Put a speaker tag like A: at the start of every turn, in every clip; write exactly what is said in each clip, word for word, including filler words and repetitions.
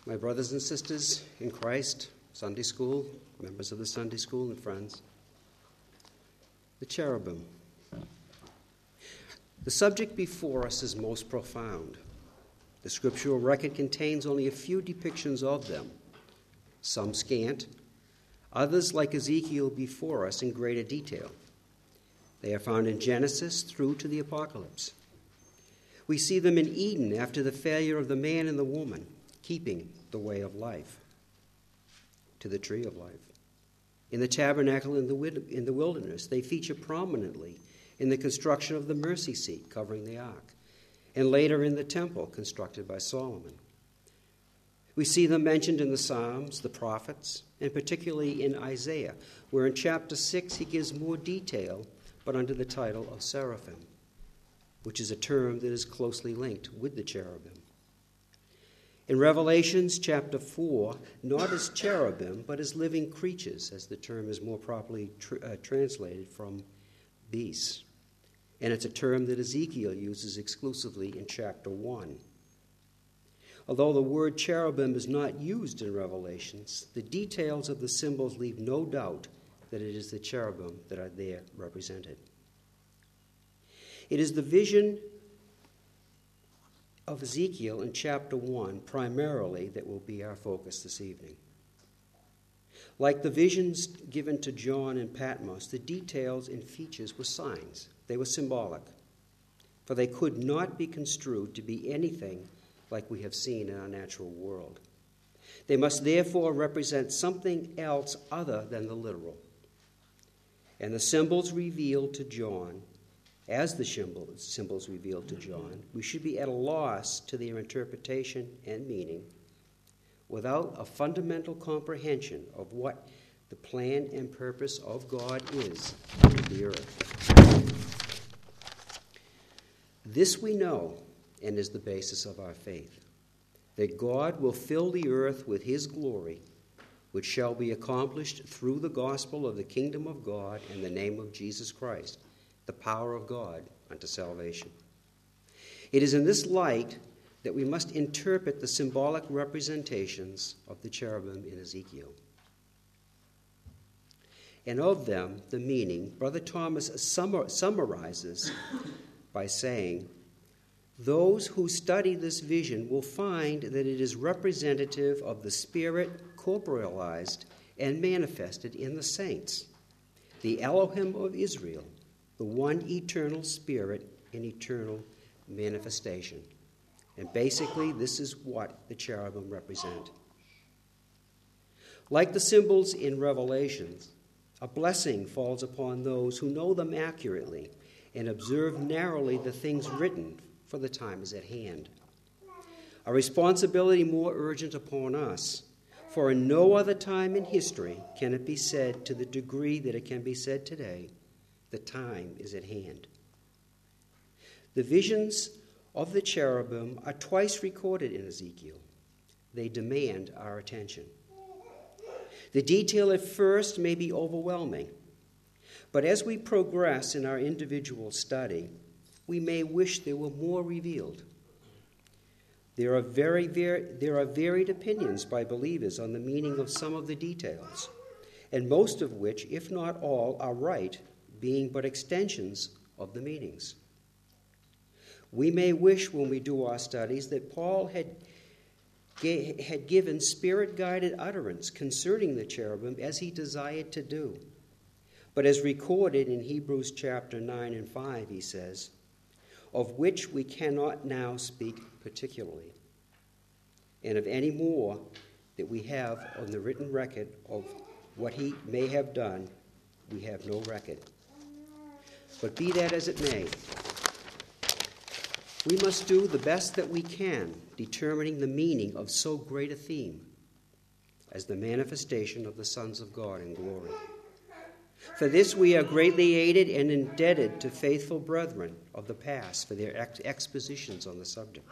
A: My brothers and sisters in Christ, Sunday school, members of the Sunday school and friends, the cherubim. The subject before us is most profound. The scriptural record contains only a few depictions of them, some scant, others, like Ezekiel before us, in greater detail. They are found in Genesis through to the Apocalypse. We see them in Eden after the failure of the man and the woman keeping the way of life, to the tree of life. In the tabernacle in the, in the wilderness, they feature prominently in the construction of the mercy seat covering the ark, and later in the temple constructed by Solomon. We see them mentioned in the Psalms, the prophets, and particularly in Isaiah, where in chapter six he gives more detail, but under the title of seraphim, which is a term that is closely linked with the cherubim. In Revelations chapter four, not as cherubim, but as living creatures, as the term is more properly tr- uh, translated from beasts. And it's a term that Ezekiel uses exclusively in chapter one. Although the word cherubim is not used in Revelations, the details of the symbols leave no doubt that it is the cherubim that are there represented. It is the vision of Ezekiel in chapter one primarily that will be our focus this evening. Like the visions given to John in Patmos, the details and features were signs. They were symbolic, for they could not be construed to be anything like we have seen in our natural world. They must therefore represent something else other than the literal. And the symbols revealed to John, as the symbols revealed to John, we should be at a loss to their interpretation and meaning without a fundamental comprehension of what the plan and purpose of God is on the earth. This we know, and is the basis of our faith, that God will fill the earth with his glory, which shall be accomplished through the gospel of the kingdom of God in the name of Jesus Christ, the power of God unto salvation. It is in this light that we must interpret the symbolic representations of the cherubim in Ezekiel. And of them, the meaning, Brother Thomas summar- summarizes by saying, those who study this vision will find that it is representative of the Spirit corporealized and manifested in the saints, the Elohim of Israel, the one eternal Spirit in eternal manifestation. And basically, this is what the cherubim represent. Like the symbols in Revelations, a blessing falls upon those who know them accurately and observe narrowly the things written, for the time is at hand. A responsibility more urgent upon us, for in no other time in history can it be said to the degree that it can be said today, the time is at hand. The visions of the cherubim are twice recorded in Ezekiel. They demand our attention. The detail at first may be overwhelming, but as we progress in our individual study, we may wish there were more revealed. There are very, very, there are varied opinions by believers on the meaning of some of the details, and most of which, if not all, are right, being but extensions of the meanings. We may wish when we do our studies that Paul had, had given spirit-guided utterance concerning the cherubim as he desired to do. But as recorded in Hebrews chapter nine and five, he says, of which we cannot now speak particularly, and of any more that we have on the written record of what he may have done, we have no record. But be that as it may, we must do the best that we can, determining the meaning of so great a theme as the manifestation of the sons of God in glory. For this we are greatly aided and indebted to faithful brethren of the past for their ex- expositions on the subject.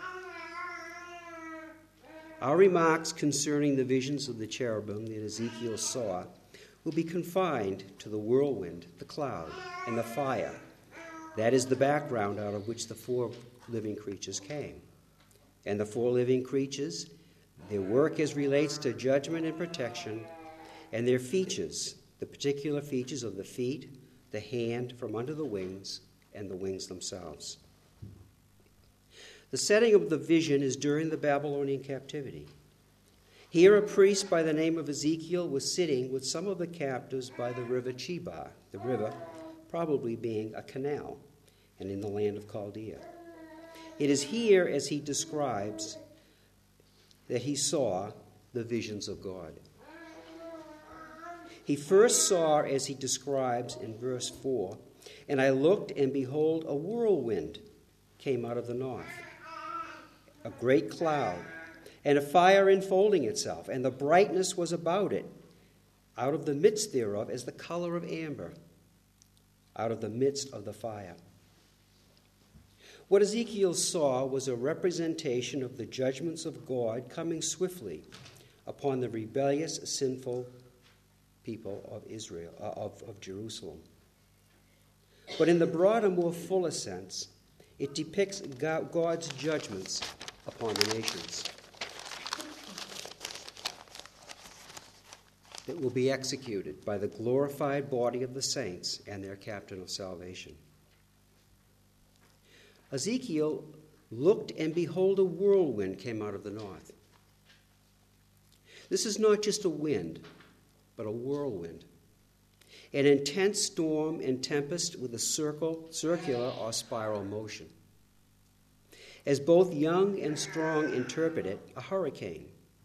A: Our remarks concerning the visions of the cherubim that Ezekiel saw will be confined to the whirlwind, the cloud, and the fire. That is the background out of which the four living creatures came. And the four living creatures, their work as relates to judgment and protection, and their features, the particular features of the feet, the hand from under the wings, and the wings themselves. The setting of the vision is during the Babylonian captivity. Here a priest by the name of Ezekiel was sitting with some of the captives by the river Chebar, the river probably being a canal, and in the land of Chaldea. It is here, as he describes, that he saw the visions of God. He first saw, as he describes in verse four, "And I looked, and behold, a whirlwind came out of the north, a great cloud, and a fire enfolding itself, and the brightness was about it, out of the midst thereof as the color of amber, out of the midst of the fire." What Ezekiel saw was a representation of the judgments of God coming swiftly upon the rebellious, sinful people of Israel, uh, of, of Jerusalem. But in the broader, more fuller sense, it depicts God's judgments upon the nations that will be executed by the glorified body of the saints and their captain of salvation. Ezekiel looked, and behold, a whirlwind came out of the north. This is not just a wind, but a whirlwind, an intense storm and tempest with a circle, circular or spiral motion. As both Young and Strong interpret it, a hurricane.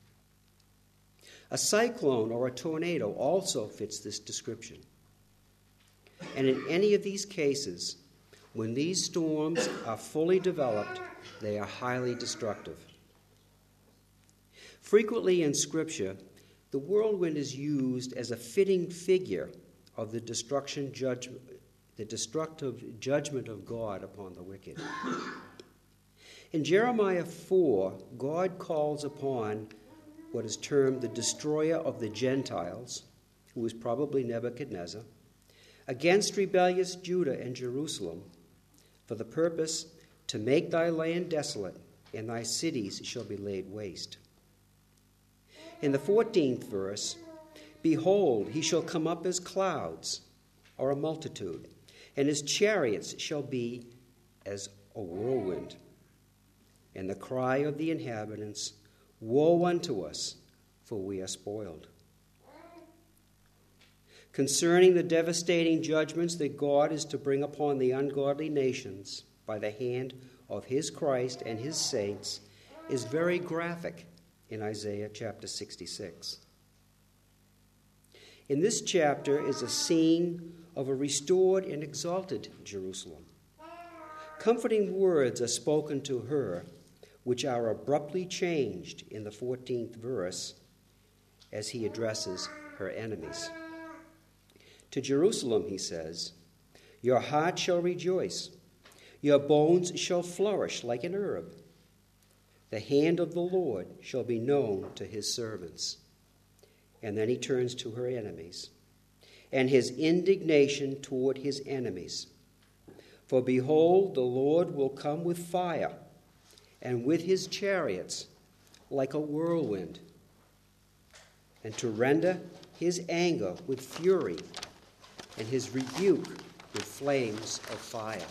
A: A cyclone or a tornado also fits this description. And in any of these cases, when these storms are fully developed, they are highly destructive. Frequently in Scripture, the whirlwind is used as a fitting figure of the destruction judge, the destructive judgment of God upon the wicked. In Jeremiah four, God calls upon what is termed the destroyer of the Gentiles, who is probably Nebuchadnezzar, against rebellious Judah and Jerusalem, for the purpose to make thy land desolate, and thy cities shall be laid waste. In the fourteenth verse, "Behold, he shall come up as clouds, or a multitude, and his chariots shall be as a whirlwind. And the cry of the inhabitants, Woe unto us, for we are spoiled." Concerning the devastating judgments that God is to bring upon the ungodly nations by the hand of his Christ and his saints is very graphic in Isaiah chapter sixty-six. In this chapter is a scene of a restored and exalted Jerusalem. Comforting words are spoken to her, which are abruptly changed in the fourteenth verse as he addresses her enemies. To Jerusalem, he says, "Your heart shall rejoice, your bones shall flourish like an herb. The hand of the Lord shall be known to his servants." And then he turns to her enemies, "and his indignation toward his enemies. For behold, the Lord will come with fire, and with his chariots like a whirlwind, and to render his anger with fury, and his rebuke with flames of fire.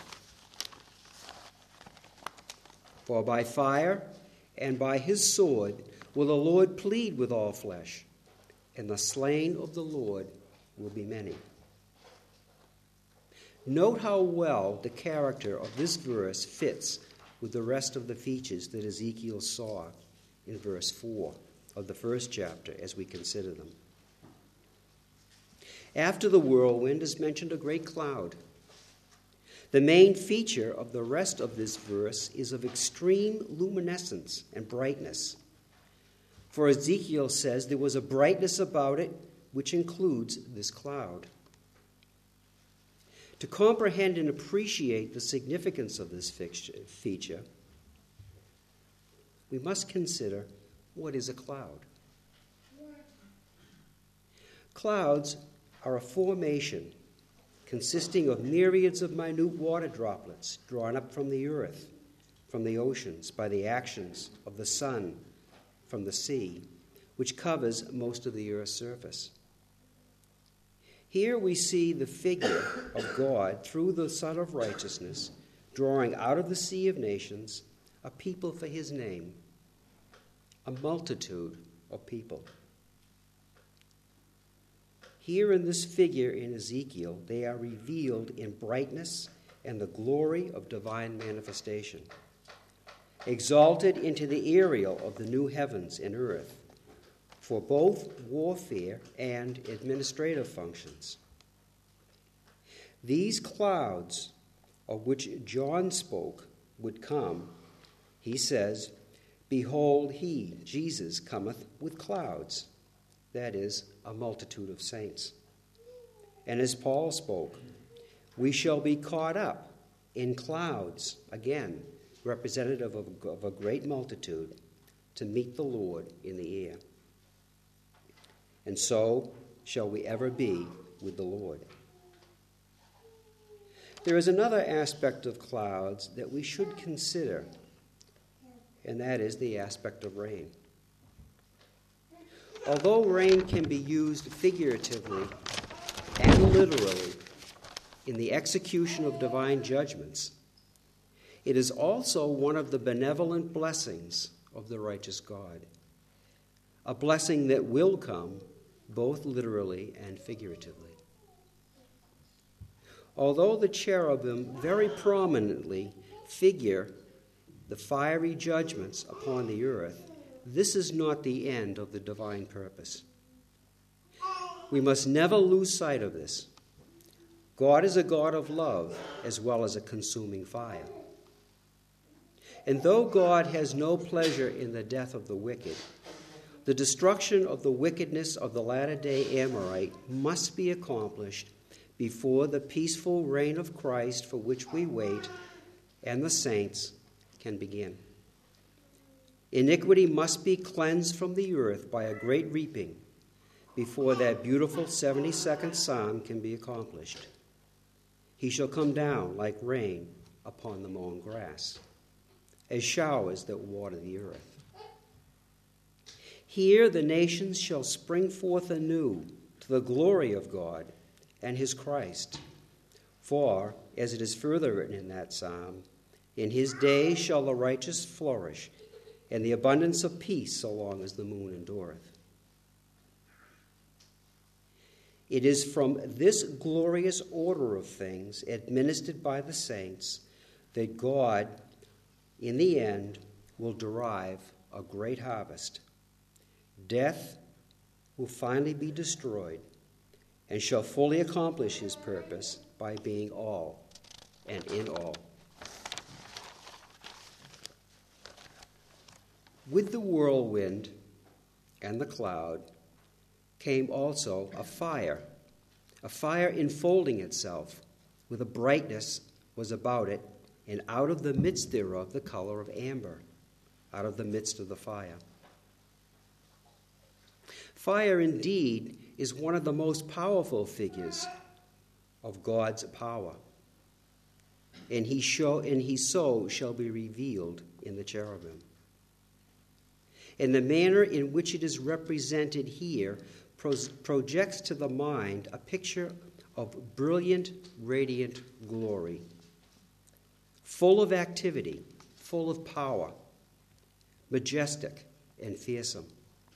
A: For by fire and by his sword will the Lord plead with all flesh, and the slain of the Lord will be many." Note how well the character of this verse fits with the rest of the features that Ezekiel saw in verse four of the first chapter as we consider them. After the whirlwind is mentioned a great cloud. The main feature of the rest of this verse is of extreme luminescence and brightness. For Ezekiel says there was a brightness about it which includes this cloud. To comprehend and appreciate the significance of this feature, we must consider what is a cloud. Clouds are a formation consisting of myriads of minute water droplets drawn up from the earth, from the oceans, by the actions of the sun, from the sea, which covers most of the earth's surface. Here we see the figure of God through the Son of Righteousness, drawing out of the sea of nations a people for his name, a multitude of people. Here in this figure in Ezekiel, they are revealed in brightness and the glory of divine manifestation, exalted into the aerial of the new heavens and earth, for both warfare and administrative functions. These clouds, of which John spoke, would come, he says, "Behold, he, Jesus, cometh with clouds," that is, a multitude of saints. And as Paul spoke, "We shall be caught up in clouds," again, representative of, of a great multitude, to meet the Lord in the air. And so shall we ever be with the Lord. There is another aspect of clouds that we should consider, and that is the aspect of rain. Although rain can be used figuratively and literally in the execution of divine judgments, it is also one of the benevolent blessings of the righteous God, a blessing that will come both literally and figuratively. Although the cherubim very prominently figure the fiery judgments upon the earth, this is not the end of the divine purpose. We must never lose sight of this. God is a God of love as well as a consuming fire. And though God has no pleasure in the death of the wicked, the destruction of the wickedness of the latter-day Amorite must be accomplished before the peaceful reign of Christ for which we wait and the saints can begin. Iniquity must be cleansed from the earth by a great reaping before that beautiful seventy-second Psalm can be accomplished. He shall come down like rain upon the mown grass, as showers that water the earth. Here the nations shall spring forth anew to the glory of God and his Christ. For, as it is further written in that psalm, in his days shall the righteous flourish, and the abundance of peace so long as the moon endureth. It is from this glorious order of things administered by the saints that God, in the end, will derive a great harvest. Death will finally be destroyed and shall fully accomplish his purpose by being all and in all. With the whirlwind and the cloud came also a fire, a fire enfolding itself, with a brightness was about it, and out of the midst thereof the color of amber, out of the midst of the fire. Fire indeed is one of the most powerful figures of God's power, and he show and he so shall be revealed in the cherubim. And the manner in which it is represented here projects to the mind a picture of brilliant, radiant glory, full of activity, full of power, majestic and fearsome.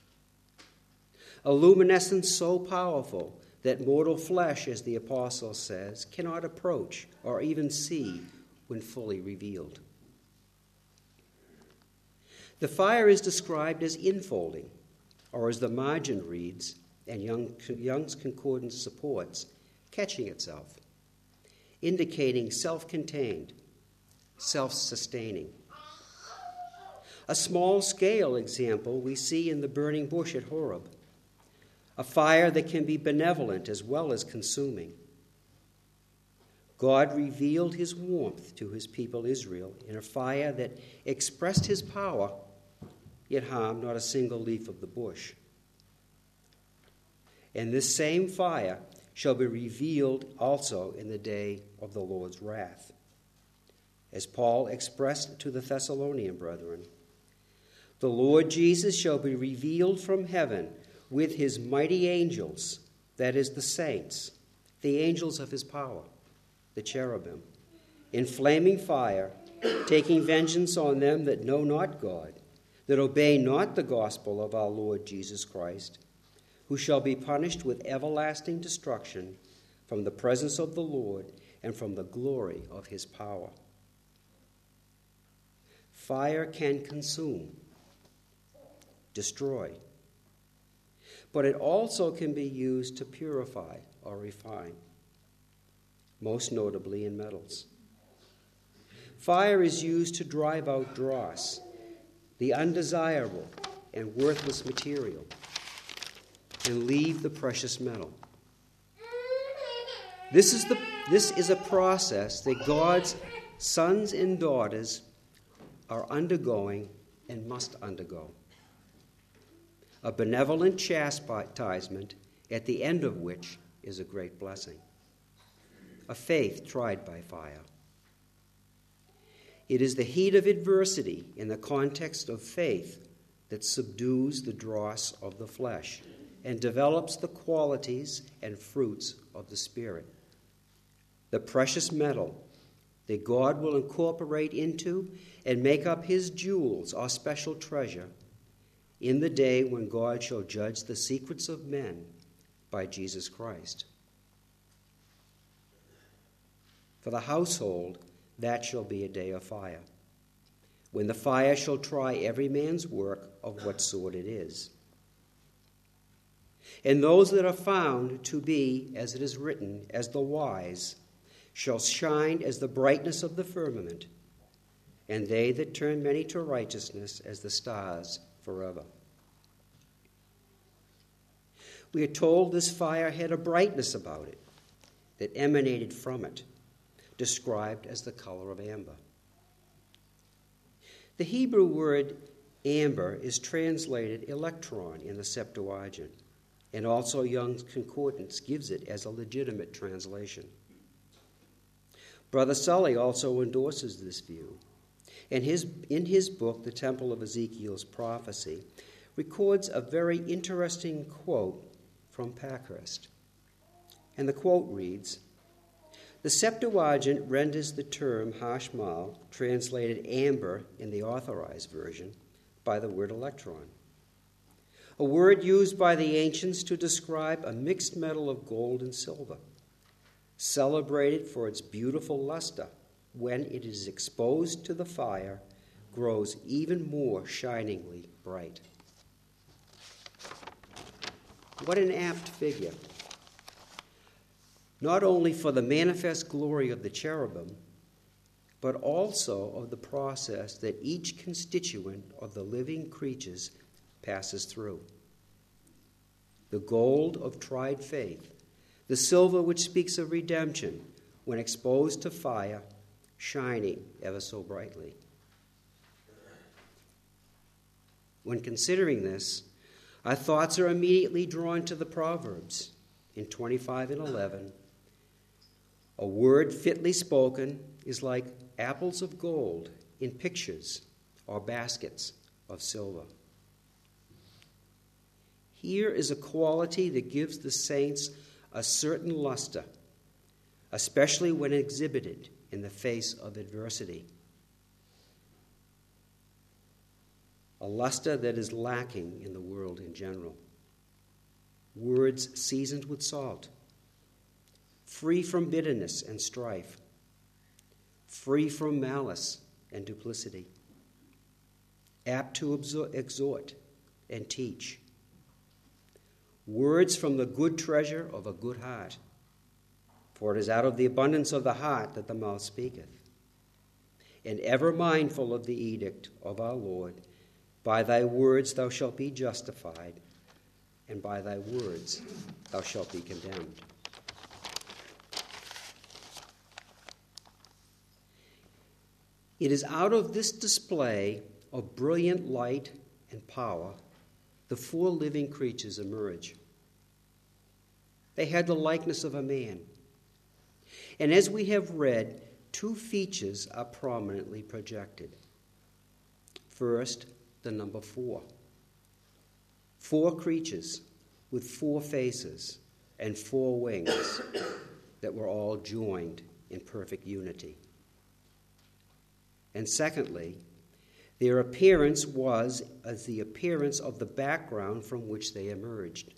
A: A luminescence so powerful that mortal flesh, as the apostle says, cannot approach or even see when fully revealed. The fire is described as infolding, or as the margin reads, and Young, Young's Concordance supports, catching itself, indicating self-contained, self-sustaining. A small-scale example we see in the burning bush at Horeb, a fire that can be benevolent as well as consuming. God revealed his warmth to his people Israel in a fire that expressed his power, yet harmed not a single leaf of the bush. And this same fire shall be revealed also in the day of the Lord's wrath. As Paul expressed to the Thessalonian brethren, The Lord Jesus shall be revealed from heaven with his mighty angels, that is, the saints, the angels of his power, the cherubim, in flaming fire, taking vengeance on them that know not God, that obey not the gospel of our Lord Jesus Christ, who shall be punished with everlasting destruction from the presence of the Lord and from the glory of his power. Fire can consume, destroy, but it also can be used to purify or refine, most notably in metals. Fire is used to drive out dross, the undesirable and worthless material, and leave the precious metal. This is, the, this is a process that God's sons and daughters are undergoing and must undergo. A benevolent chastisement, at the end of which is a great blessing. A faith tried by fire. It is the heat of adversity in the context of faith that subdues the dross of the flesh and develops the qualities and fruits of the Spirit. The precious metal that God will incorporate into and make up his jewels, our special treasure, in the day when God shall judge the secrets of men by Jesus Christ. For the household, that shall be a day of fire, when the fire shall try every man's work of what sort it is. And those that are found to be, as it is written, as the wise, shall shine as the brightness of the firmament, and they that turn many to righteousness as the stars forever. We are told this fire had a brightness about it that emanated from it, described as the color of amber. The Hebrew word amber is translated electron in the Septuagint, and also Young's Concordance gives it as a legitimate translation. Brother Sully also endorses this view, and his, in his book, The Temple of Ezekiel's Prophecy, records a very interesting quote from Packhurst. And the quote reads, "The Septuagint renders the term hashmal, translated amber in the Authorized Version, by the word electron, a word used by the ancients to describe a mixed metal of gold and silver, celebrated for its beautiful luster, when it is exposed to the fire, grows even more shiningly bright." What an apt figure. Not only for the manifest glory of the cherubim, but also of the process that each constituent of the living creatures passes through. The gold of tried faith, the silver which speaks of redemption, when exposed to fire, shining ever so brightly. When considering this, our thoughts are immediately drawn to the Proverbs in twenty-five and eleven. A word fitly spoken is like apples of gold in pictures or baskets of silver. Here is a quality that gives the saints a certain luster, especially when exhibited in the face of adversity. A luster that is lacking in the world in general. Words seasoned with salt, free from bitterness and strife, free from malice and duplicity, apt to exhort and teach. Words from the good treasure of a good heart, for it is out of the abundance of the heart that the mouth speaketh. And ever mindful of the edict of our Lord, by thy words thou shalt be justified, and by thy words thou shalt be condemned. It is out of this display of brilliant light and power the four living creatures emerge. They had the likeness of a man. And as we have read, two features are prominently projected. First, the number four. Four creatures with four faces and four wings that were all joined in perfect unity. And secondly, their appearance was as the appearance of the background from which they emerged.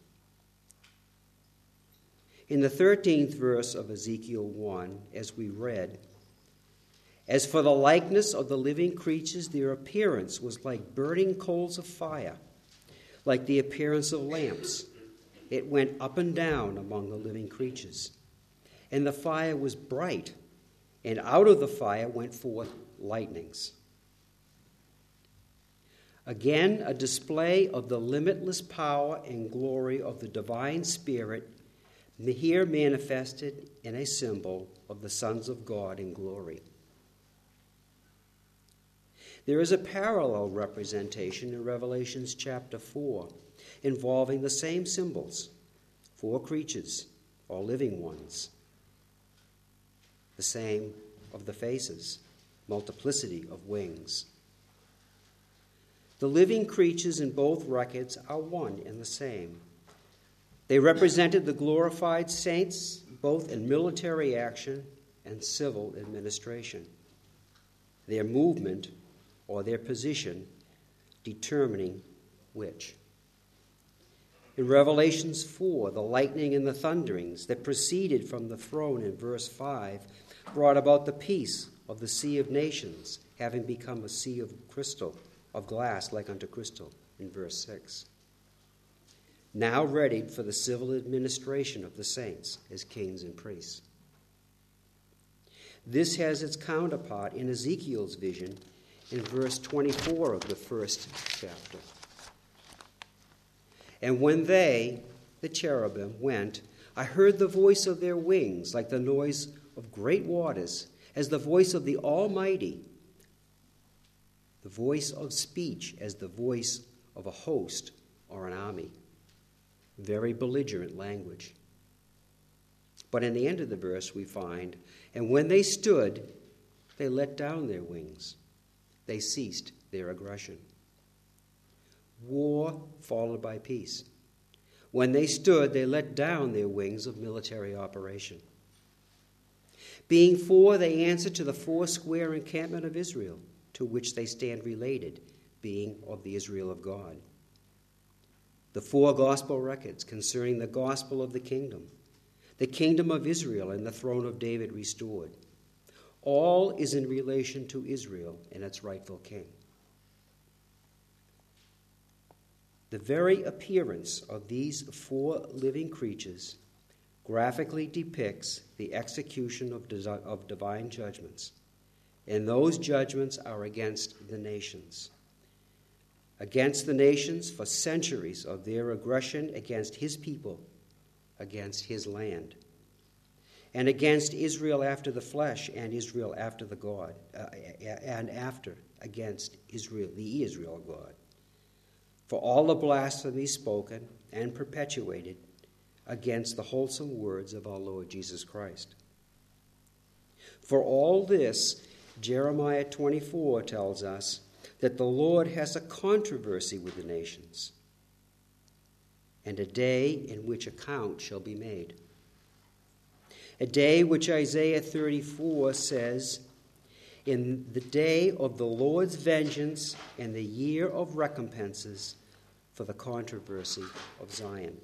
A: In the thirteenth verse of Ezekiel one, as we read, "As for the likeness of the living creatures, their appearance was like burning coals of fire, like the appearance of lamps. It went up and down among the living creatures. And the fire was bright, and out of the fire went forth lightnings." Again, a display of the limitless power and glory of the divine Spirit, here manifested in a symbol of the sons of God in glory. There is a parallel representation in Revelation chapter four involving the same symbols, four creatures, or living ones, the same of the faces, multiplicity of wings. The living creatures in both records are one and the same. They represented the glorified saints both in military action and civil administration, their movement or their position determining which. In Revelation four, the lightning and the thunderings that proceeded from the throne in verse five brought about the peace of the sea of nations, having become a sea of crystal, of glass like unto crystal, in verse six. Now readied for the civil administration of the saints as kings and priests. This has its counterpart in Ezekiel's vision in verse twenty-four of the first chapter. "And when they, the cherubim, went, I heard the voice of their wings like the noise of great waters, as the voice of the Almighty, the voice of speech as the voice of a host or an army." Very belligerent language. But in the end of the verse we find, "And when they stood, they let down their wings. They ceased their aggression." War followed by peace. When they stood, they let down their wings of military operation. Being four, they answer to the four-square encampment of Israel, to which they stand related, being of the Israel of God. The four gospel records concerning the gospel of the kingdom, the kingdom of Israel and the throne of David restored. All is in relation to Israel and its rightful king. The very appearance of these four living creatures graphically depicts the execution of, desi- of divine judgments, and those judgments are against the nations. Against the nations for centuries of their aggression against his people, against his land, and against Israel after the flesh and Israel after the God, uh, and after against Israel, the Israel of God, for all the blasphemies spoken and perpetuated against the wholesome words of our Lord Jesus Christ. For all this, Jeremiah twenty-four tells us that the Lord has a controversy with the nations, and a day in which account shall be made. A day which Isaiah thirty-four says, "In the day of the Lord's vengeance and the year of recompenses for the controversy of Zion."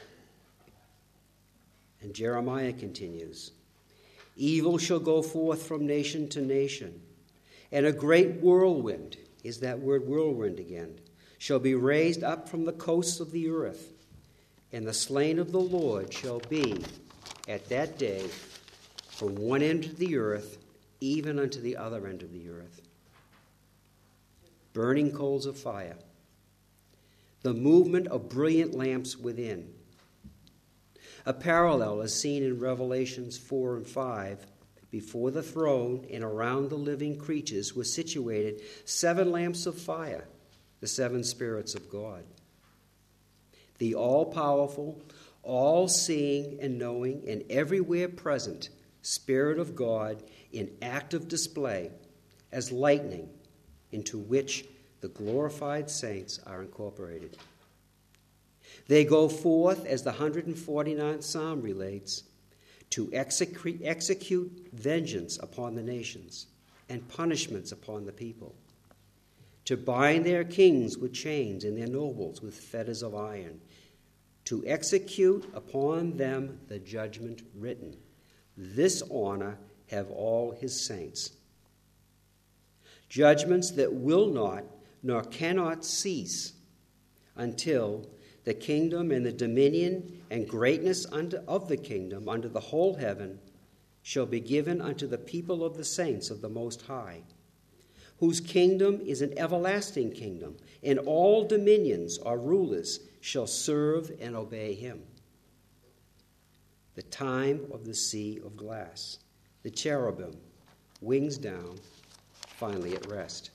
A: And Jeremiah continues, "Evil shall go forth from nation to nation, and a great whirlwind," is that word whirlwind again, "shall be raised up from the coasts of the earth, and the slain of the Lord shall be at that day from one end of the earth even unto the other end of the earth." Burning coals of fire, the movement of brilliant lamps within. A parallel is seen in Revelations four and five. Before the throne and around the living creatures were situated seven lamps of fire, the seven spirits of God. The all-powerful, all-seeing and knowing and everywhere present Spirit of God in active display as lightning, into which the glorified saints are incorporated. They go forth, as the one hundred forty-ninth Psalm relates, to execute, execute vengeance upon the nations and punishments upon the people, to bind their kings with chains and their nobles with fetters of iron, to execute upon them the judgment written. This honor have all his saints. Judgments that will not nor cannot cease until the kingdom and the dominion and greatness under, of the kingdom under the whole heaven shall be given unto the people of the saints of the Most High, whose kingdom is an everlasting kingdom, and all dominions or rulers shall serve and obey him. The time of the sea of glass, the cherubim, wings down, finally at rest.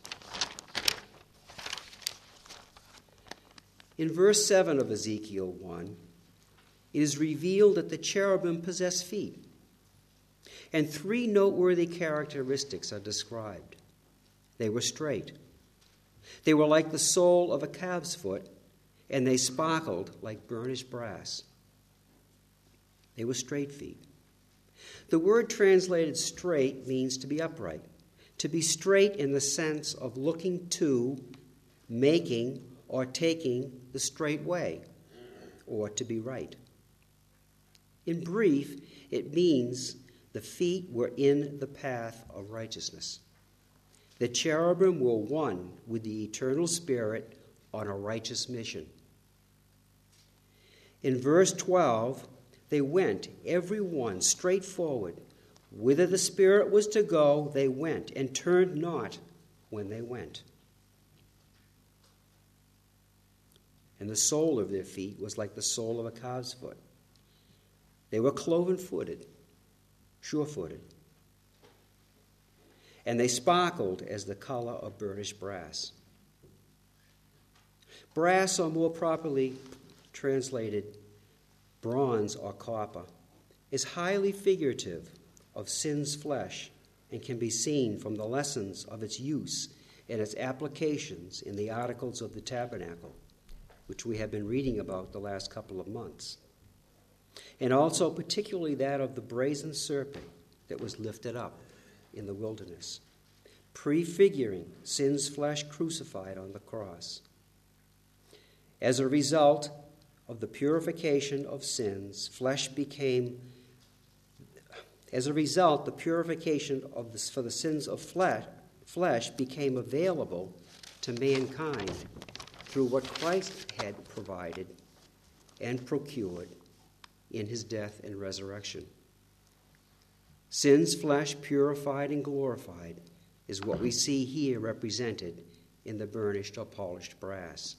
A: In verse seven of Ezekiel one, it is revealed that the cherubim possess feet, and three noteworthy characteristics are described. They were straight. They were like the sole of a calf's foot, and they sparkled like burnished brass. They were straight feet. The word translated straight means to be upright, to be straight in the sense of looking to, making, or taking the straight way, or to be right. In brief, it means the feet were in the path of righteousness. The cherubim were one with the eternal Spirit on a righteous mission. In verse twelve, they went, every one, straight forward. Whither the Spirit was to go, they went, and turned not when they went. And the sole of their feet was like the sole of a calf's foot. They were cloven-footed, sure-footed. And they sparkled as the color of burnished brass. Brass, or more properly translated bronze or copper, is highly figurative of sin's flesh and can be seen from the lessons of its use and its applications in the Articles of the Tabernacle, which we have been reading about the last couple of months, and also particularly that of the brazen serpent that was lifted up in the wilderness, prefiguring sin's flesh crucified on the cross. As a result of the purification of sins, flesh became, as a result, the purification of the, for the sins of flesh, flesh became available to mankind through what Christ had provided and procured in his death and resurrection. Sin's flesh purified and glorified is what we see here represented in the burnished or polished brass.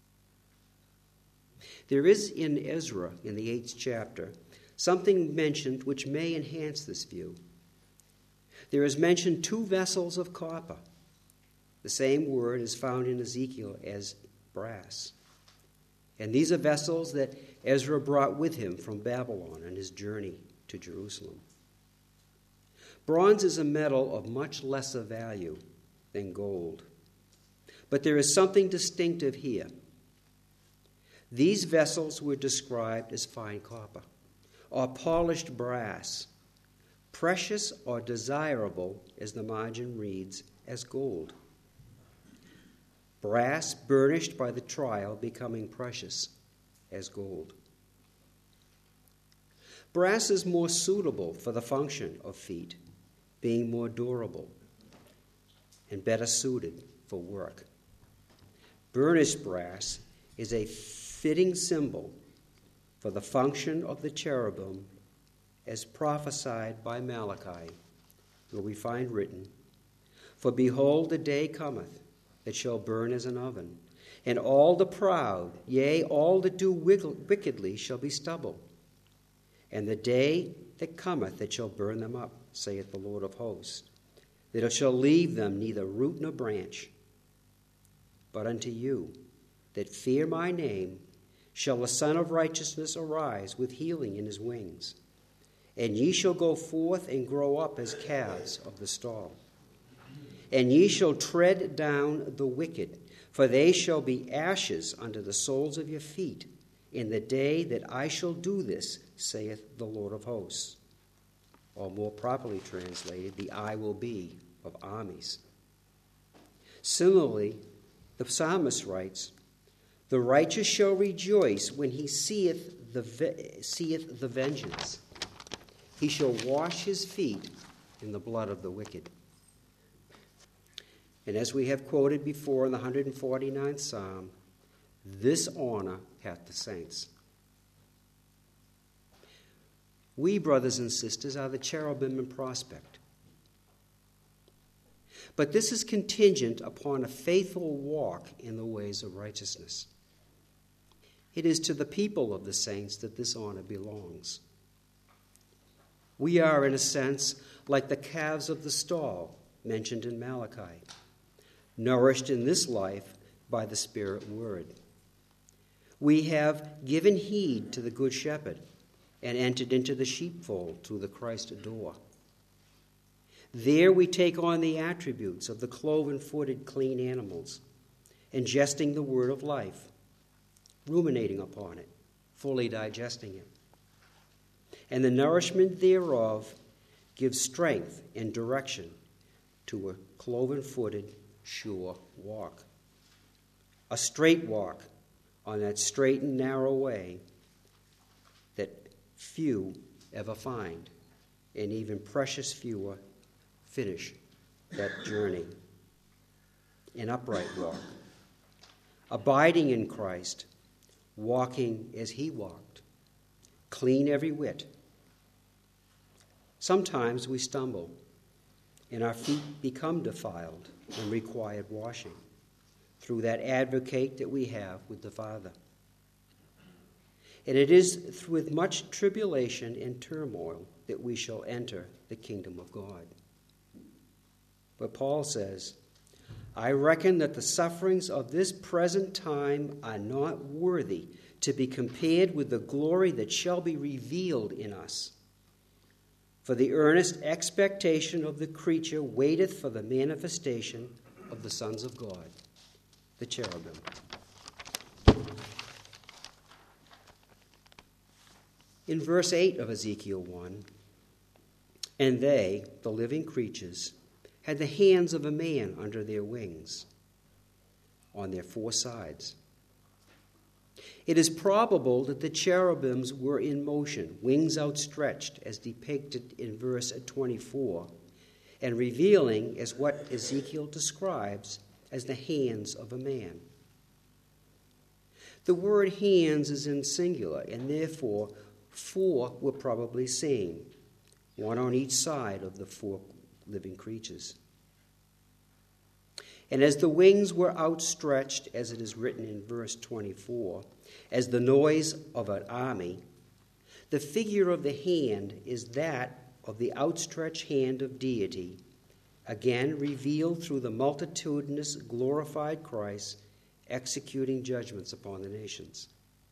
A: There is in Ezra, in the eighth chapter, something mentioned which may enhance this view. There is mentioned two vessels of copper. The same word is found in Ezekiel as brass. And these are vessels that Ezra brought with him from Babylon on his journey to Jerusalem. Bronze is a metal of much lesser value than gold. But there is something distinctive here. These vessels were described as fine copper, or polished brass, precious or desirable, as the margin reads, as gold. Brass burnished by the trial becoming precious as gold. Brass is more suitable for the function of feet, being more durable and better suited for work. Burnished brass is a fitting symbol for the function of the cherubim as prophesied by Malachi, where we find written, "For behold, the day cometh, that shall burn as an oven, and all the proud, yea, all that do wickedly shall be stubble. And the day that cometh that shall burn them up, saith the Lord of hosts, that it shall leave them neither root nor branch. But unto you that fear my name shall the Son of Righteousness arise with healing in his wings. And ye shall go forth and grow up as calves of the stall. And ye shall tread down the wicked, For they shall be ashes under the soles of your feet in the day that I shall do this, saith the Lord of hosts. Or more properly translated, the I will be of armies. Similarly, the psalmist writes, the righteous shall rejoice when he seeth the, ve- seeth the vengeance. He shall wash his feet in the blood of the wicked. And as we have quoted before in the one hundred forty-ninth Psalm, this honor hath the saints. We, brothers and sisters, are the cherubim in prospect. But this is contingent upon a faithful walk in the ways of righteousness. It is to the people of the saints that this honor belongs. We are, in a sense, like the calves of the stall mentioned in Malachi, nourished in this life by the Spirit word. We have given heed to the Good Shepherd and entered into the sheepfold through the Christ door. There we take on the attributes of the cloven-footed clean animals, ingesting the word of life, ruminating upon it, fully digesting it. And the nourishment thereof gives strength and direction to a cloven-footed, sure walk. A straight walk on that straight and narrow way that few ever find, and even precious fewer finish that journey. An upright walk, abiding in Christ, walking as he walked, clean every whit. Sometimes we stumble, and our feet become defiled and required washing through that advocate that we have with the Father. And it is with much tribulation and turmoil that we shall enter the kingdom of God. But Paul says, I reckon that the sufferings of this present time are not worthy to be compared with the glory that shall be revealed in us. For the earnest expectation of the creature waiteth for the manifestation of the sons of God, the cherubim. In verse eight of Ezekiel one, and they, the living creatures, had the hands of a man under their wings, on their four sides. It is probable that the cherubims were in motion, wings outstretched, as depicted in verse twenty-four, and revealing as what Ezekiel describes as the hands of a man. The word hands is in singular, and therefore four were probably seen, one on each side of the four living creatures. And as the wings were outstretched, as it is written in verse twenty-four, as the noise of an army, the figure of the hand is that of the outstretched hand of deity, again revealed through the multitudinous glorified Christ executing judgments upon the nations.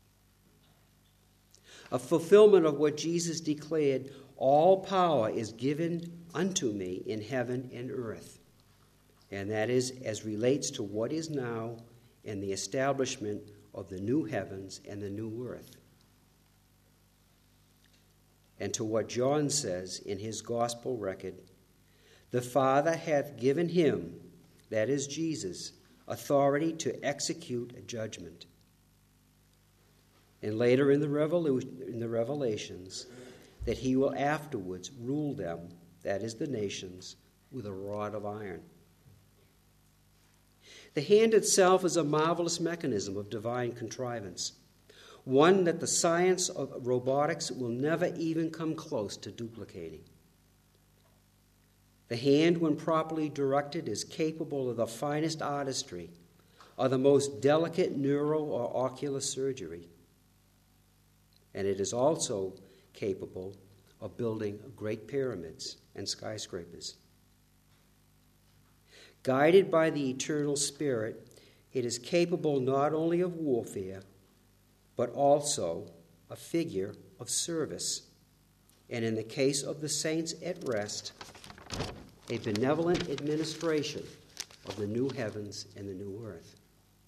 A: A fulfillment of what Jesus declared, all power is given unto me in heaven and earth. And that is as relates to what is now and the establishment of the new heavens and the new earth. And to what John says in his gospel record, the Father hath given him, that is Jesus, authority to execute a judgment. And later in the, Revolu- in the Revelations, that he will afterwards rule them, that is the nations, with a rod of iron. The hand itself is a marvelous mechanism of divine contrivance, one that the science of robotics will never even come close to duplicating. The hand, when properly directed, is capable of the finest artistry, or the most delicate neuro or ocular surgery. And it is also capable of building great pyramids and skyscrapers. Guided by the eternal Spirit, it is capable not only of warfare, but also a figure of service. And in the case of the saints at rest, a benevolent administration of the new heavens and the new earth.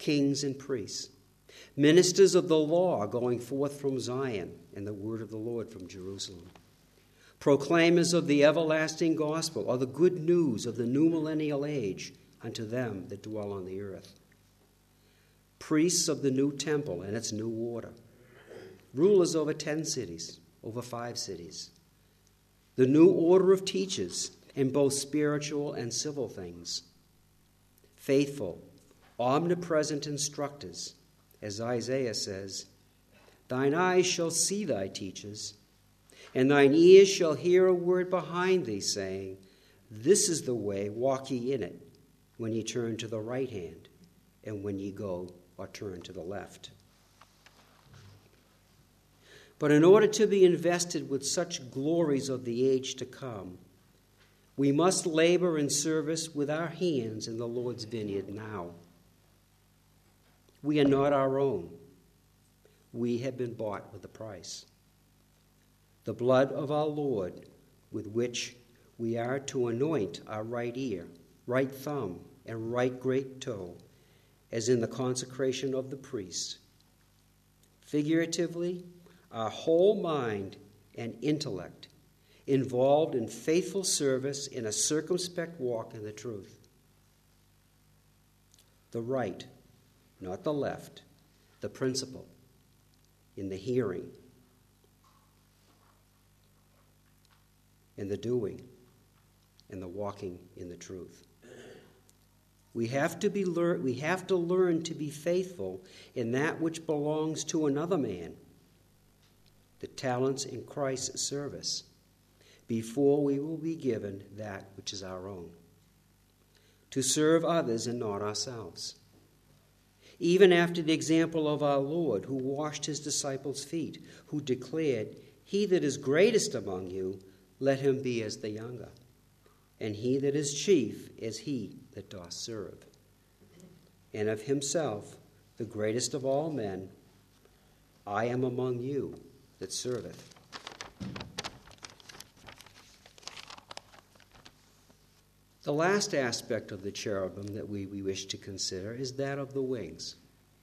A: kings and priests, ministers of the law going forth from Zion, and the word of the Lord from Jerusalem, proclaimers of the everlasting gospel, or the good news of the new millennial age unto them that dwell on the earth, priests of the new temple and its new order, rulers over ten cities, over five cities, the new order of teachers in both spiritual and civil things, faithful, omnipresent instructors, as Isaiah says, thine eyes shall see thy teachers, and thine ears shall hear a word behind thee, saying, this is the way, walk ye in it, when ye turn to the right hand, and when ye go or turn to the left. But in order to be invested with such glories of the age to come, we must labor in service with our hands in the Lord's vineyard now. We are not our own. We have been bought with a price. The blood of our Lord, with which we are to anoint our right ear, right thumb, and right great toe, as in the consecration of the priests. Figuratively, our whole mind and intellect involved in faithful service in a circumspect walk in the truth. The right, not the left, the principle, in the hearing, in the doing, and the walking in the truth. We have to be lear- we have to learn to be faithful in that which belongs to another man, the talents in Christ's service, before we will be given that which is our own, to serve others and not ourselves. Even after the example of our Lord, who washed his disciples' feet, who declared, he that is greatest among you, let him be as the younger, and he that is chief as he that doth serve. And of himself, the greatest of all men, I am among you that serveth. The last aspect of the cherubim that we, we wish to consider is that of the wings.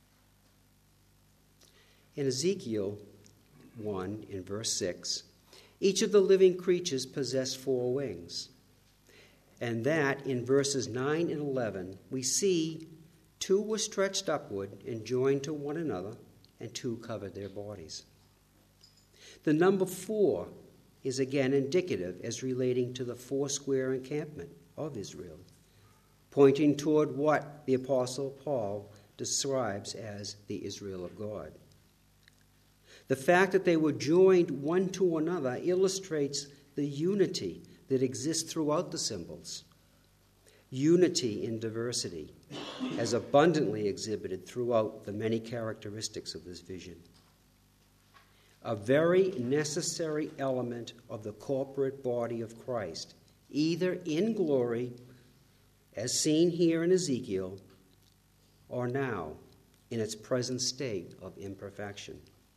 A: In Ezekiel one, in verse six, each of the living creatures possessed four wings. And that, in verses nine and eleven, we see two were stretched upward and joined to one another, and two covered their bodies. The number four is again indicative as relating to the four-square encampment of Israel, pointing toward what the Apostle Paul describes as the Israel of God. The fact that they were joined one to another illustrates the unity that exists throughout the symbols. Unity in diversity, as abundantly exhibited throughout the many characteristics of this vision. A very necessary element of the corporate body of Christ, either in glory, as seen here in Ezekiel, or now in its present state of imperfection.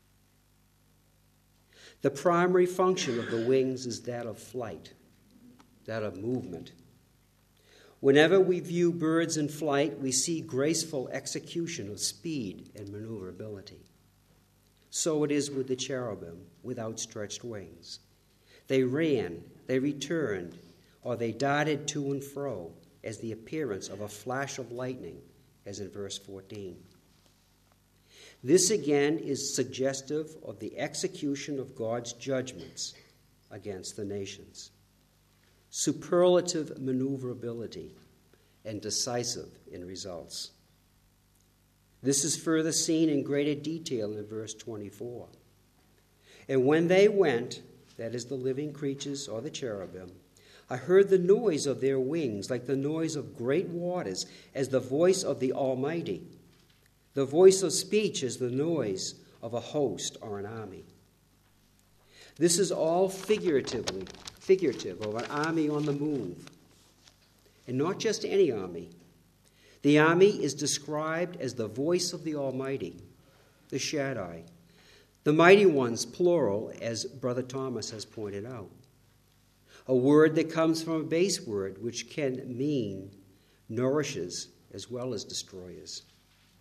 A: The primary function of the wings is that of flight, that of movement. Whenever we view birds in flight, we see graceful execution of speed and maneuverability. So it is with the cherubim with outstretched wings. They ran, they returned, or they darted to and fro as the appearance of a flash of lightning, as in verse fourteen. This again is suggestive of the execution of God's judgments against the nations. Superlative maneuverability and decisive in results. This is further seen in greater detail in verse twenty-four. And when they went, that is the living creatures or the cherubim, I heard the noise of their wings like the noise of great waters, as the voice of the Almighty. The voice of speech is the noise of a host or an army. This is all figuratively, figurative of an army on the move. And not just any army. The army is described as the voice of the Almighty, the Shaddai. The mighty ones, plural, as Brother Thomas has pointed out. A word that comes from a base word which can mean nourishes as well as destroys.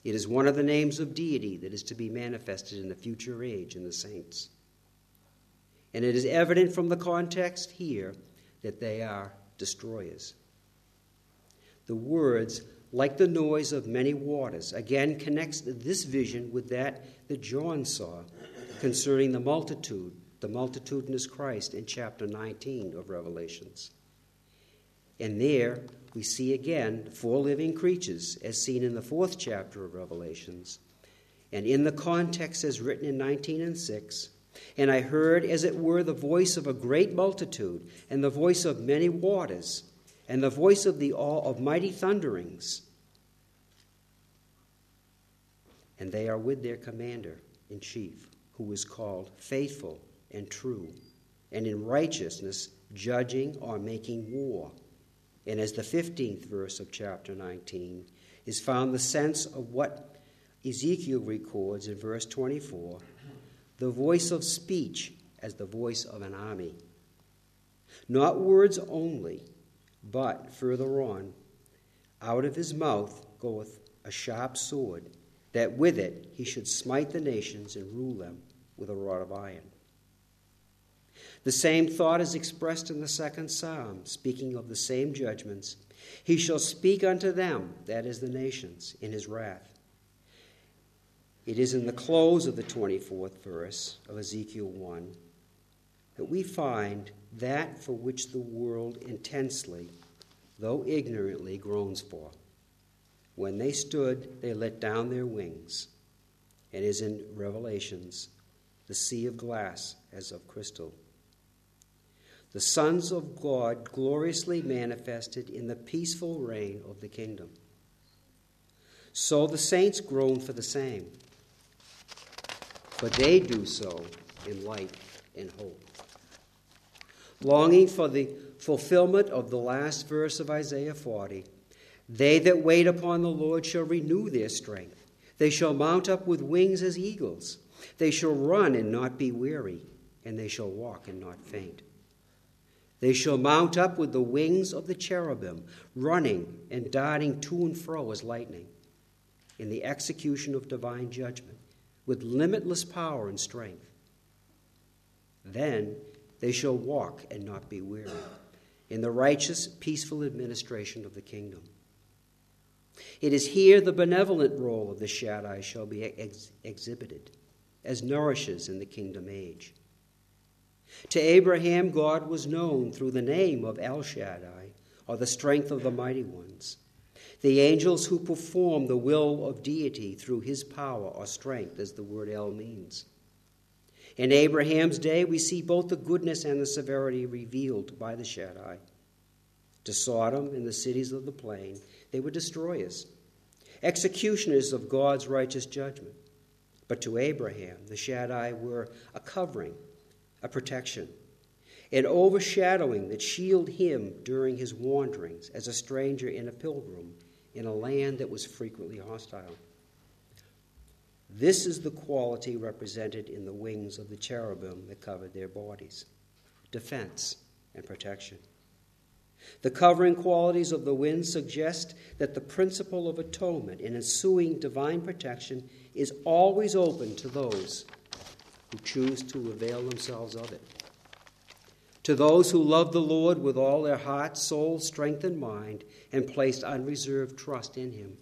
A: It is one of the names of deity that is to be manifested in the future age in the saints. And it is evident from the context here that they are destroyers. The words, like the noise of many waters, again connects this vision with that that John saw concerning the multitude, the multitudinous Christ in chapter nineteen of Revelations. And there we see again four living creatures as seen in the fourth chapter of Revelations. And in the context as written in nineteen and six, and I heard as it were the voice of a great multitude, and the voice of many waters, and the voice of the all of mighty thunderings. And they are with their commander in chief, who is called Faithful and True, and in righteousness judging or making war. And as the fifteenth verse of chapter nineteen is found the sense of what Ezekiel records in verse twenty-four, the voice of speech as the voice of an army. Not words only, but further on, out of his mouth goeth a sharp sword, that with it he should smite the nations and rule them with a rod of iron. The same thought is expressed in the second psalm, speaking of the same judgments. He shall speak unto them, that is the nations, in his wrath. It is in the close of the twenty-fourth verse of Ezekiel one that we find that for which the world intensely, though ignorantly, groans for. When they stood, they let down their wings. It is in Revelations, the sea of glass as of crystal. The sons of God gloriously manifested in the peaceful reign of the kingdom. So the saints groan for the same, but they do so in light and hope. Longing for the fulfillment of the last verse of Isaiah forty, they that wait upon the Lord shall renew their strength. They shall mount up with wings as eagles. They shall run and not be weary, and they shall walk and not faint. They shall mount up with the wings of the cherubim, running and darting to and fro as lightning, in the execution of divine judgment, with limitless power and strength. Then they shall walk and not be weary, in the righteous, peaceful administration of the kingdom. It is here the benevolent role of the Shaddai shall be ex- exhibited, as nourishes in the kingdom age. To Abraham, God was known through the name of El Shaddai, or the strength of the mighty ones. The angels who perform the will of deity through his power or strength, as the word El means. In Abraham's day, we see both the goodness and the severity revealed by the Shaddai. To Sodom and the cities of the plain, they were destroyers, executioners of God's righteous judgment. But to Abraham, the Shaddai were a covering, a protection, an overshadowing that shielded him during his wanderings as a stranger and a pilgrim in a land that was frequently hostile. This is the quality represented in the wings of the cherubim that covered their bodies: defense and protection. The covering qualities of the winds suggest that the principle of atonement and ensuing divine protection is always open to those who choose to avail themselves of it. To those who love the Lord with all their heart, soul, strength, and mind, and placed unreserved trust in him.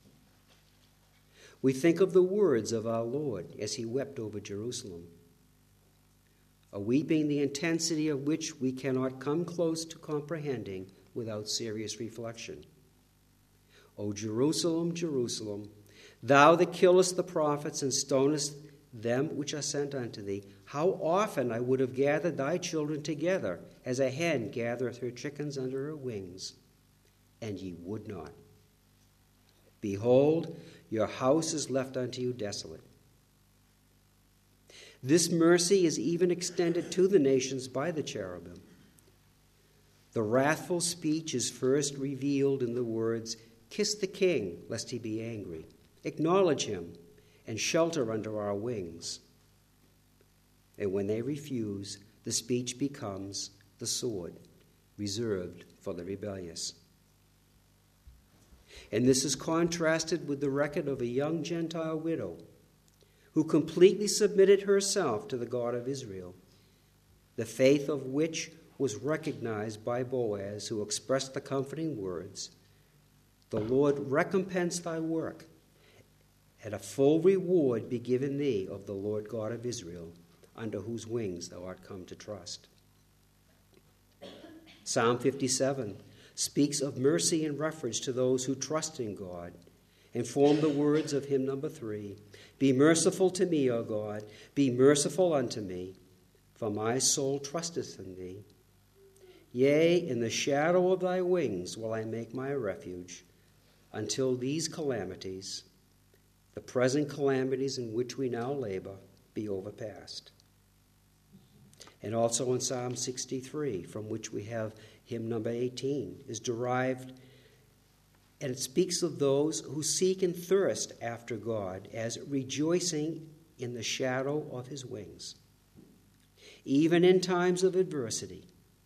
A: We think of the words of our Lord as he wept over Jerusalem, a weeping the intensity of which we cannot come close to comprehending without serious reflection. O Jerusalem, Jerusalem, thou that killest the prophets and stonest them which are sent unto thee, how often I would have gathered thy children together, as a hen gathereth her chickens under her wings, and ye would not. Behold, your house is left unto you desolate. This mercy is even extended to the nations by the cherubim. The wrathful speech is first revealed in the words, "Kiss the king, lest he be angry. Acknowledge him, and shelter under our wings." And when they refuse, the speech becomes the sword, reserved for the rebellious. And this is contrasted with the record of a young Gentile widow who completely submitted herself to the God of Israel, the faith of which was recognized by Boaz, who expressed the comforting words, "The Lord recompense thy work, and a full reward be given thee of the Lord God of Israel, under whose wings thou art come to trust." Psalm fifty-seven speaks of mercy in reference to those who trust in God, and form the words of hymn number three, "Be merciful to me, O God, be merciful unto me, for my soul trusteth in thee. Yea, in the shadow of thy wings will I make my refuge, until these calamities, the present calamities in which we now labor, be overpassed." And also in Psalm sixty-three, from which we have hymn number eighteen, is derived, and it speaks of those who seek and thirst after God as rejoicing in the shadow of his wings, even in times of adversity.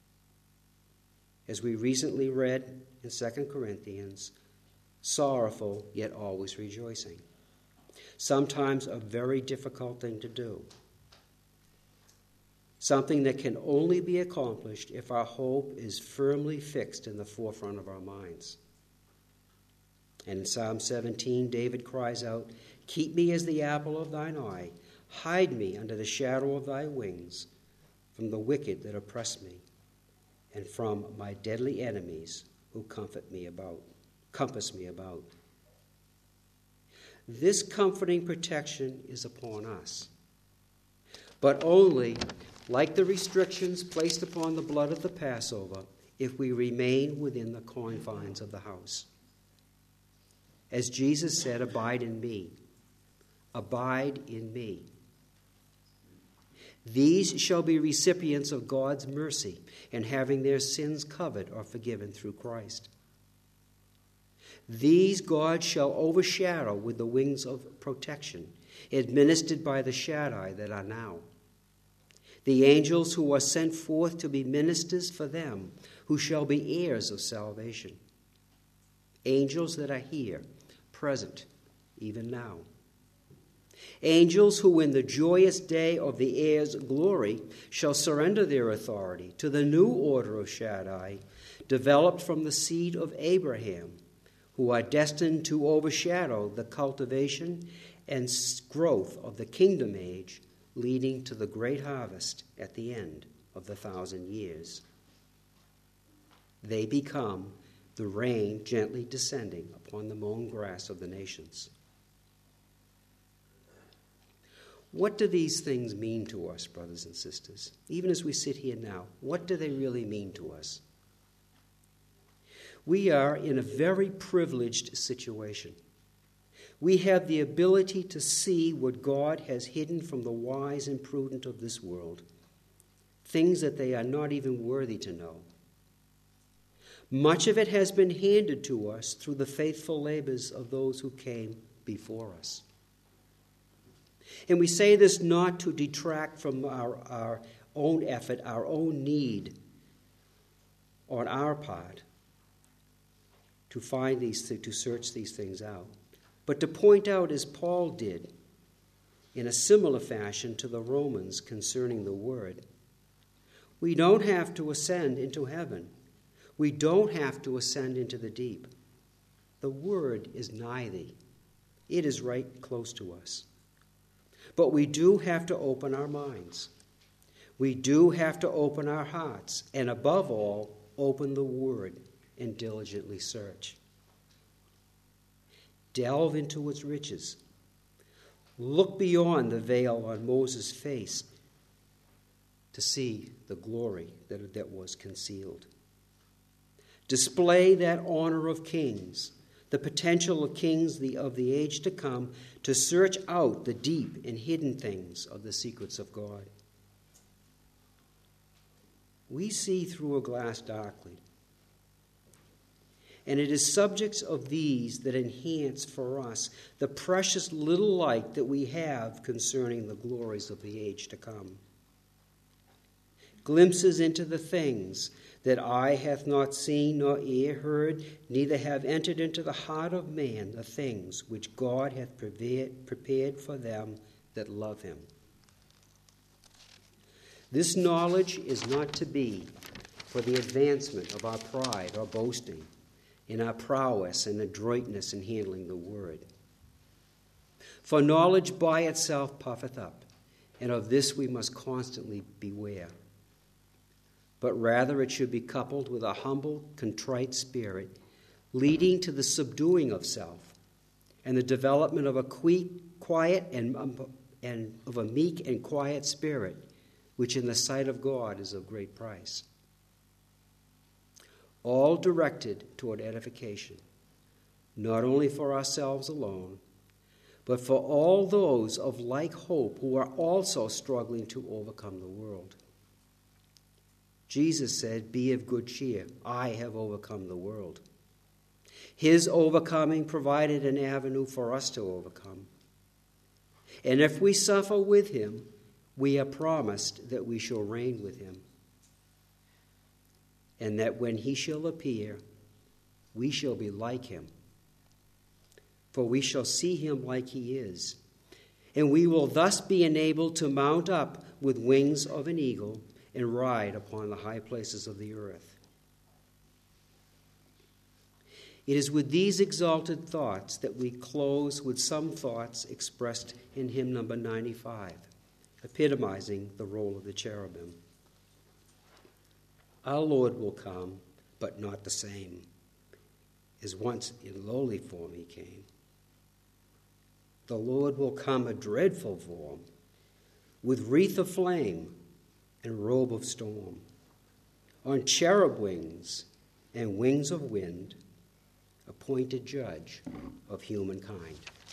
A: As we recently read in Second Corinthians, sorrowful yet always rejoicing. Sometimes a very difficult thing to do. Something that can only be accomplished if our hope is firmly fixed in the forefront of our minds. And in Psalm seventeen, David cries out, "Keep me as the apple of thine eye. Hide me under the shadow of thy wings, from the wicked that oppress me, and from my deadly enemies who comfort me about, compass me about." This comforting protection is upon us, but only, like the restrictions placed upon the blood of the Passover, if we remain within the confines of the house. As Jesus said, "Abide in me. Abide in me." These shall be recipients of God's mercy and having their sins covered or forgiven through Christ. These God shall overshadow with the wings of protection, administered by the Shaddai that are now. The angels who are sent forth to be ministers for them, who shall be heirs of salvation. Angels that are here, present, even now. Angels who in the joyous day of the heir's glory shall surrender their authority to the new order of Shaddai, developed from the seed of Abraham, who are destined to overshadow the cultivation and growth of the kingdom age, leading to the great harvest at the end of the thousand years. They become the rain gently descending upon the mown grass of the nations. What do these things mean to us, brothers and sisters? Even as we sit here now, what do they really mean to us? We are in a very privileged situation. We have the ability to see what God has hidden from the wise and prudent of this world, things that they are not even worthy to know. Much of it has been handed to us through the faithful labors of those who came before us. And we say this not to detract from our, our own effort, our own need on our part to find these, to search these things out, but to point out, as Paul did in a similar fashion to the Romans concerning the word, we don't have to ascend into heaven. We don't have to ascend into the deep. The word is nigh thee. It is right close to us. But we do have to open our minds. We do have to open our hearts, and above all, open the word and diligently search. Delve into its riches. Look beyond the veil on Moses' face to see the glory that, that was concealed. Display that honor of kings, the potential of kings the, of the age to come, to search out the deep and hidden things of the secrets of God. We see through a glass darkly. And it is subjects of these that enhance for us the precious little light that we have concerning the glories of the age to come. glimpses into the things that eye hath not seen, nor ear heard, neither have entered into the heart of man the things which God hath prepared, prepared for them that love him. This knowledge is not to be for the advancement of our pride or boasting in our prowess and adroitness in handling the word. For knowledge by itself puffeth up, and of this we must constantly beware. But rather it should be coupled with a humble, contrite spirit, leading to the subduing of self and the development of a quiet and, and of a meek and quiet spirit, which in the sight of God is of great price. All directed toward edification, not only for ourselves alone, but for all those of like hope who are also struggling to overcome the world. Jesus said, "Be of good cheer. I have overcome the world." His overcoming provided an avenue for us to overcome. And if we suffer with him, we are promised that we shall reign with him, and that when he shall appear, we shall be like him. For we shall see him like he is, and we will thus be enabled to mount up with wings of an eagle and ride upon the high places of the earth. It is with these exalted thoughts that we close with some thoughts expressed in hymn number ninety-five, epitomizing the role of the cherubim. Our Lord will come, but not the same, as once in lowly form he came. The Lord will come a dreadful form, with wreath of flame and robe of storm, on cherub wings and wings of wind, appointed judge of humankind.